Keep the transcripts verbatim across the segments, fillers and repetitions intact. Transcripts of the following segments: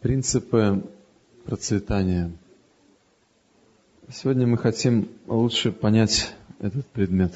Принципы процветания. Сегодня мы хотим лучше понять этот предмет.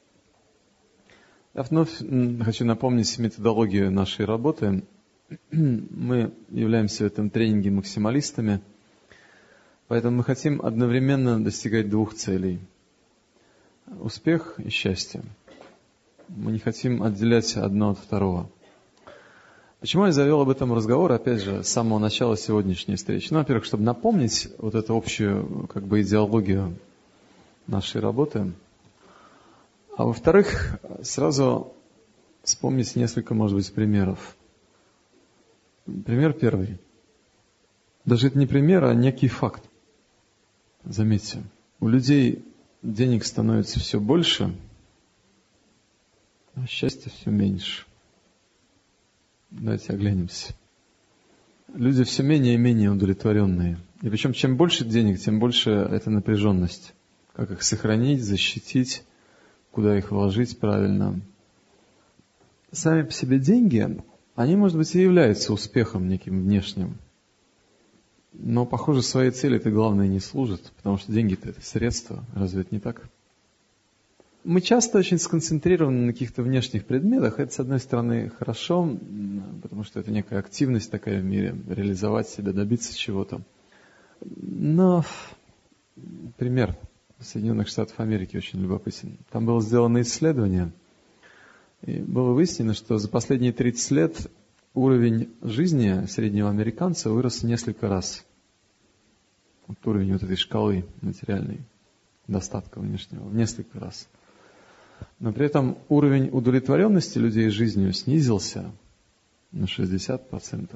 Я вновь хочу напомнить методологию нашей работы. Мы являемся в этом тренинге максималистами, поэтому мы хотим одновременно достигать двух целей. Успех и счастье. Мы не хотим отделять одно от второго. Почему я завел об этом разговор, опять же, с самого начала сегодняшней встречи? Ну, во-первых, чтобы напомнить вот эту общую как бы идеологию нашей работы. А во-вторых, сразу вспомнить несколько, может быть, примеров. Пример первый. Даже это не пример, а некий факт. Заметьте, у людей денег становится все больше, а счастья все меньше. Давайте оглянемся. Люди все менее и менее удовлетворенные. И причем, чем больше денег, тем больше эта напряженность. Как их сохранить, защитить, куда их вложить правильно. Сами по себе деньги, они, может быть, и являются успехом неким внешним. Но, похоже, своей цели это главное не служит, потому что деньги-то это средство. Разве это не так? Мы часто очень сконцентрированы на каких-то внешних предметах. Это, с одной стороны, хорошо, потому что это некая активность такая в мире, реализовать себя, добиться чего-то. Но пример Соединенных Штатов Америки очень любопытен. Там было сделано исследование, и было выяснено, что за последние тридцать лет уровень жизни среднего американца вырос в несколько раз. Вот уровень вот этой шкалы материальной достатка внешнего в несколько раз. Но при этом уровень удовлетворенности людей жизнью снизился на шестьдесят процентов.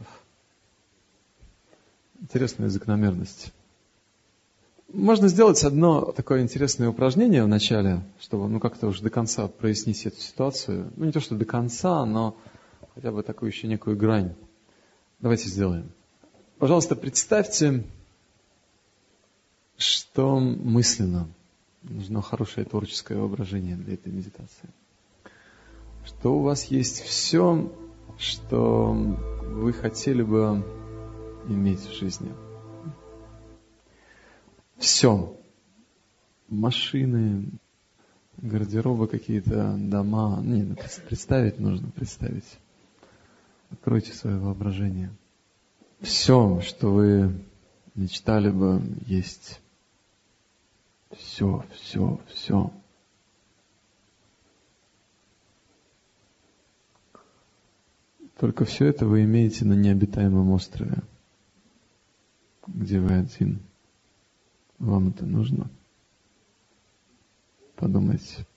Интересная закономерность. Можно сделать одно такое интересное упражнение в начале, чтобы ну, как-то уже до конца прояснить эту ситуацию. Ну, не то, что до конца, но хотя бы такую еще некую грань. Давайте сделаем. Пожалуйста, представьте, что мысленно. Нужно хорошее творческое воображение для этой медитации. Что у вас есть все, что вы хотели бы иметь в жизни. Все. Машины, гардеробы какие-то, дома. Не, ну, представить нужно, представить. Откройте свое воображение. Все, что вы мечтали бы есть. Все, все, все. Только все это вы имеете на необитаемом острове, где вы один. Вам это нужно? Подумайте.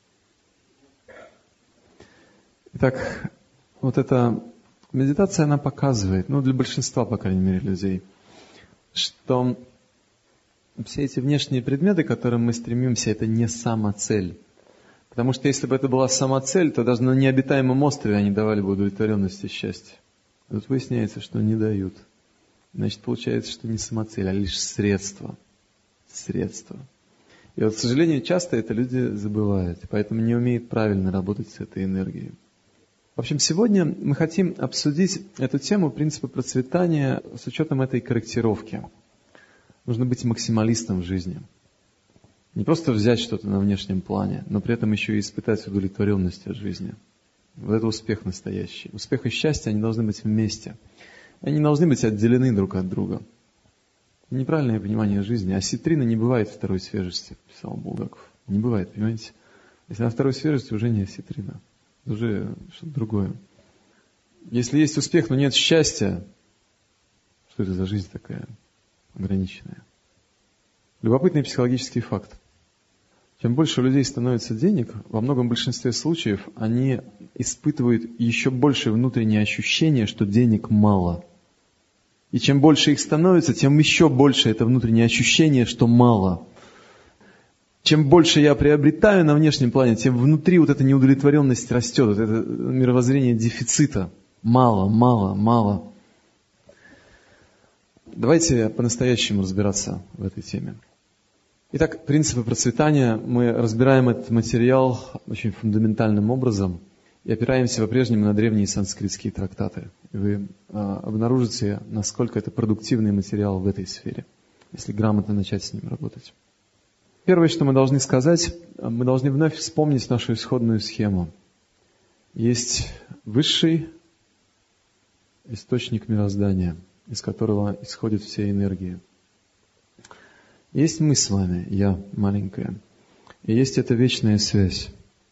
Итак, вот эта медитация, она показывает, ну для большинства, по крайней мере, людей, что все эти внешние предметы, к которым мы стремимся, это не самоцель. Потому что если бы это была самоцель, то даже на необитаемом острове они давали бы удовлетворенность и счастье. Тут выясняется, что не дают. Значит, получается, что не самоцель, а лишь средство. Средство. И вот, к сожалению, часто это люди забывают, поэтому не умеют правильно работать с этой энергией. В общем, сегодня мы хотим обсудить эту тему принципа процветания с учетом этой корректировки. Нужно быть максималистом в жизни. Не просто взять что-то на внешнем плане, но при этом еще и испытать удовлетворенность от жизни. Вот это успех настоящий. Успех и счастье, они должны быть вместе. Они не должны быть отделены друг от друга. Неправильное понимание жизни. Осетрина не бывает второй свежести, писал Булгаков. Не бывает, понимаете? Если на второй свежести, уже не осетрина. Уже что-то другое. Если есть успех, но нет счастья, что это за жизнь такая? Ограниченная. Любопытный психологический факт. Чем больше у людей становится денег, во многом большинстве случаев они испытывают еще больше внутреннее ощущение, что денег мало. И чем больше их становится, тем еще больше это внутреннее ощущение, что мало. Чем больше я приобретаю на внешнем плане, тем внутри вот эта неудовлетворенность растет, вот это мировоззрение дефицита. Мало, мало, мало. Давайте по-настоящему разбираться в этой теме. Итак, принципы процветания. Мы разбираем этот материал очень фундаментальным образом. и опираемся по-прежнему на древние санскритские трактаты. И вы а, обнаружите, насколько это продуктивный материал в этой сфере, если грамотно начать с ним работать. Первое, что мы должны сказать, мы должны вновь вспомнить нашу исходную схему. Есть высший источник мироздания, из которого исходят все энергии. Есть мы с вами, я маленькая, и есть эта вечная связь.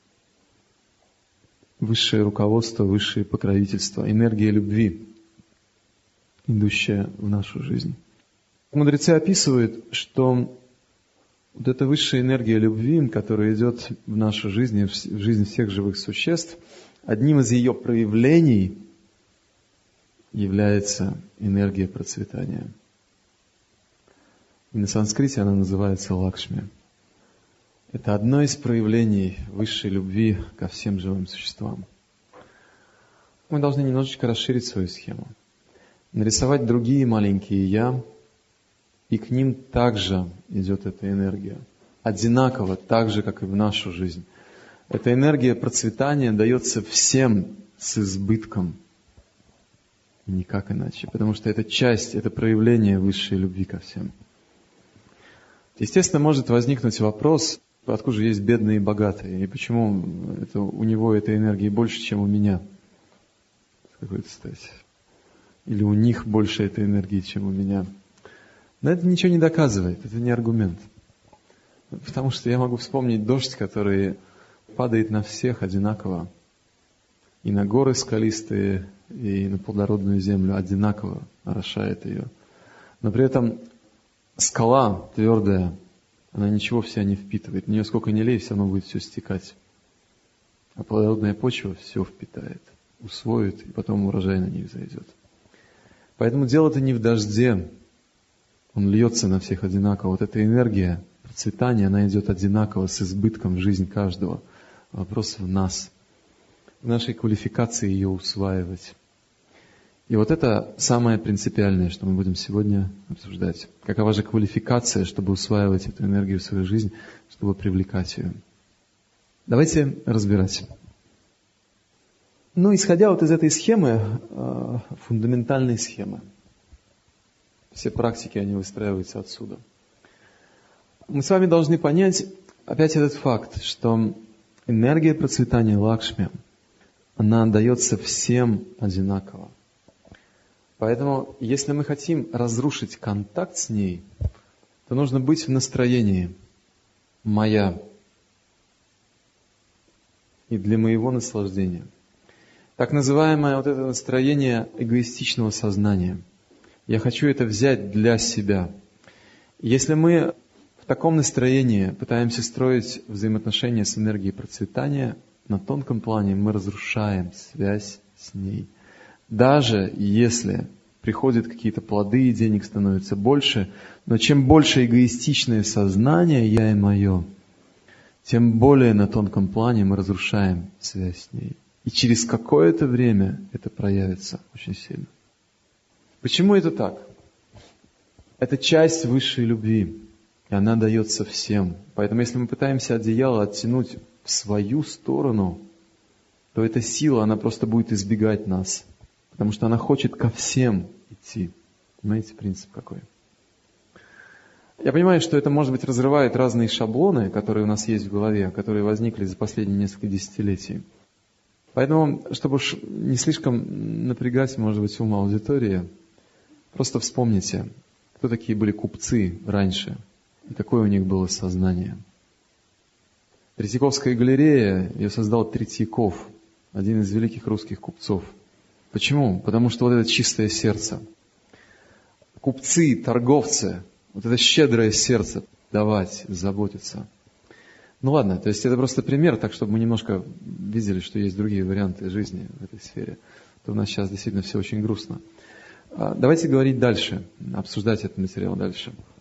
Высшее руководство, высшее покровительство, энергия любви, идущая в нашу жизнь. Мудрецы описывают, что вот эта высшая энергия любви, которая идет в нашу жизнь, в жизнь всех живых существ, одним из ее проявлений является энергия процветания. И на санскрите она называется Лакшми. Это одно из проявлений высшей любви ко всем живым существам. Мы должны немножечко расширить свою схему, нарисовать другие маленькие «я», и к ним также идет эта энергия. Одинаково, так же, как и в нашу жизнь. Эта энергия процветания дается всем с избытком. И никак иначе. Потому что это часть, это проявление высшей любви ко всем. Естественно, может возникнуть вопрос, откуда же есть бедные и богатые, и почему это, у него этой энергии больше, чем у меня. С какой-то стати. Или у них больше этой энергии, чем у меня. Но это ничего не доказывает, это не аргумент. Потому что я могу вспомнить дождь, который падает на всех одинаково. И на горы скалистые, и на плодородную землю одинаково орошает ее. Но при этом скала твердая, она ничего в себя не впитывает. В нее сколько ни лей, все равно будет все стекать. А плодородная почва все впитает, усвоит, и потом урожай на них зайдет. Поэтому дело-то не в дожде. Он льется на всех одинаково. Вот эта энергия процветания, она идет одинаково, с избытком в жизнь каждого. Вопрос в нас, в нашей квалификации ее усваивать. И вот это самое принципиальное, что мы будем сегодня обсуждать. Какова же квалификация, чтобы усваивать эту энергию в свою жизнь, чтобы привлекать ее. Давайте разбирать. Ну, исходя вот из этой схемы, фундаментальной схемы, все практики, они выстраиваются отсюда. Мы с вами должны понять опять этот факт, что энергия процветания Лакшми, она дается всем одинаково. Поэтому, если мы хотим разрушить контакт с ней, то нужно быть в настроении «моя» и для моего наслаждения. Так называемое вот это настроение эгоистичного сознания. Я хочу это взять для себя. Если мы в таком настроении пытаемся строить взаимоотношения с энергией процветания, на тонком плане мы разрушаем связь с ней. Даже если приходят какие-то плоды и денег становится больше, но чем больше эгоистичное сознание «я» и «моё», тем более на тонком плане мы разрушаем связь с ней. И через какое-то время это проявится очень сильно. Почему это так? Это часть высшей любви, и она дается всем. Поэтому если мы пытаемся одеяло оттянуть в свою сторону, то эта сила, она просто будет избегать нас. Потому что она хочет ко всем идти. Понимаете, принцип какой? Я понимаю, что это, может быть, разрывает разные шаблоны, которые у нас есть в голове, которые возникли за последние несколько десятилетий. Поэтому, чтобы уж не слишком напрягать, может быть, ум аудитории, просто вспомните, кто такие были купцы раньше, и какое у них было сознание. Третьяковская галерея, ее создал Третьяков, один из великих русских купцов. Почему? Потому что вот это чистое сердце. Купцы, торговцы, вот это щедрое сердце давать, заботиться. Ну ладно, то есть это просто пример, так чтобы мы немножко видели, что есть другие варианты жизни в этой сфере. То у нас сейчас действительно все очень грустно. Давайте говорить дальше, обсуждать этот материал дальше.